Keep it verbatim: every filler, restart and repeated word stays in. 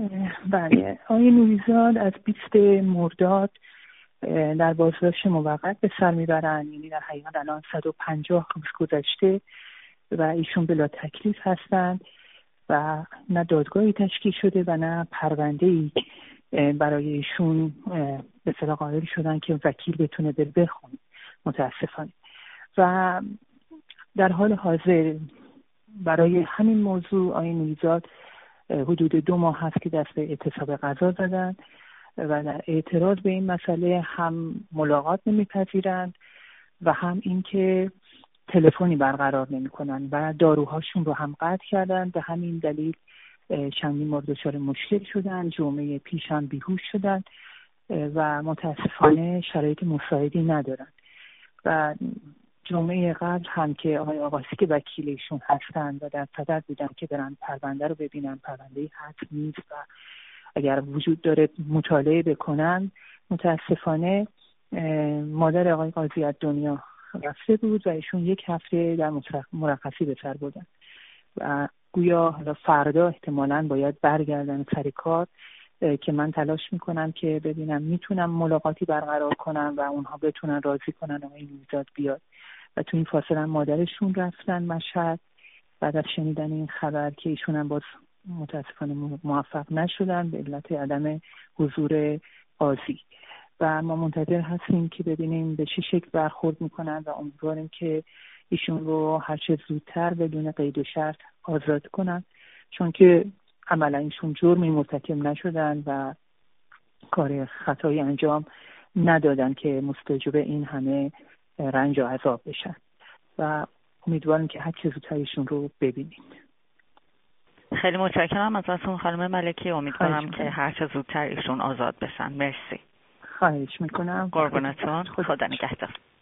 بله، آقای نوریزاد از بیست مرداد در بازداشت موقت به سر میبرن. یعنی در حقیقت الان صد و پنجاه روز گذشته و ایشون بلا تکلیف هستند و نه دادگاهی تشکیل شده و نه پرونده‌ای برای ایشون به اصطلاح قائل شدن که وکیل بتونه بر بخونه، متاسفانه. و در حال حاضر برای همین موضوع آقای نوریزاد حدود دو ماه هست که دست به اعتصاب قضا زدن و در اعتراض به این مسئله هم ملاقات نمیپذیرند و هم اینکه تلفنی برقرار نمیکنن و داروهاشون رو هم قطع کردن. به همین دلیل چندین مورد دچار مشکل شدن، جمعه پیش هم بیهوش شدن و متاسفانه شرایط مساعدی ندارن. و جمعه قبل هم که آقای آقاسی که وکیلشون هستن و در صدد بودن که برن پرونده رو ببینن، پرونده حتم نیست و اگر وجود داره مطالعه بکنن. متاسفانه مادر آقای قاضی از دنیا رفته بود و ایشون یک هفته در مرخصی به سر بردن و گویا حالا فردا احتمالاً باید برگردن سر کار که من تلاش میکنم که ببینم میتونم ملاقاتی برقرار کنم و اونها بتونن راضی کنن آقای نوریزاد بیاد. و تو این فاصله مادرشون رفتن مشهد بعد از شنیدن این خبر که ایشون هم باز متاسفانه موفق نشدن به علت عدم حضور قاضی و ما منتظر هستیم که ببینیم به چه شکل برخورد میکنن و امیدواریم که ایشون رو هر چه زودتر بدون قید و شرط آزاد کنن، چون که عملا ایشون جرمی مرتکب نشدن و کار خطایی انجام ندادن که مستوجب این همه رنج و عذاب بشن و امیدواریم که هر چه زودتر ایشون رو ببینیم. خیلی متشکرم ازتون خانم ملکی، امیدوارم که هر چه زودتر ایشون آزاد بشن. مرسی. خواهش میکنم. قربونتون. خدا نگهدار.